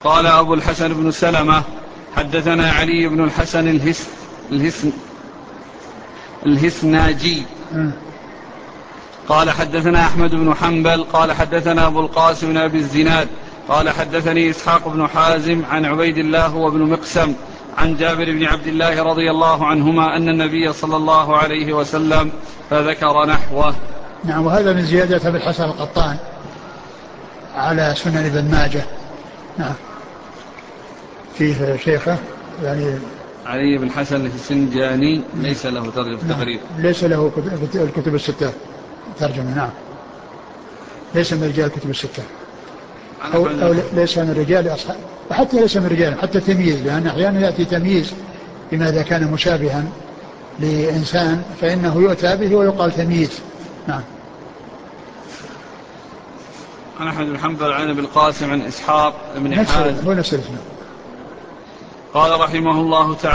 قال أبو الحسن بن سلمة حدثنا علي بن الحسن الهسن الهسناجي قال حدثنا أحمد بن حنبل قال حدثنا أبو القاسم بن أبي الزناد قال حدثني إسحاق بن حازم عن عبيد الله وابن مقسم عن جابر بن عبد الله رضي الله عنهما أن النبي صلى الله عليه وسلم فذكر نحوه. نعم. وهذا من زيادة أبي الحسن القطان على سنن ابن ماجه. نعم. فيه شيخه يعني علي بن حسن السنجاني ليس له تقريب. ليس له الكتب الستة ترجمة. نعم. ليس من رجال الكتب الستة أو ليس من رجال أصحاب، وحتى ليس من رجال حتى تمييز، لأن أحيانا يأتي تمييز بما إذا كان مشابها لإنسان فإنه يؤتى به ويقال تمييز. نعم. عن أحمد بن حنبل عن أبي القاسم عن إسحاق بن حازم هو نفس الاسم. قال رحمه الله تعالى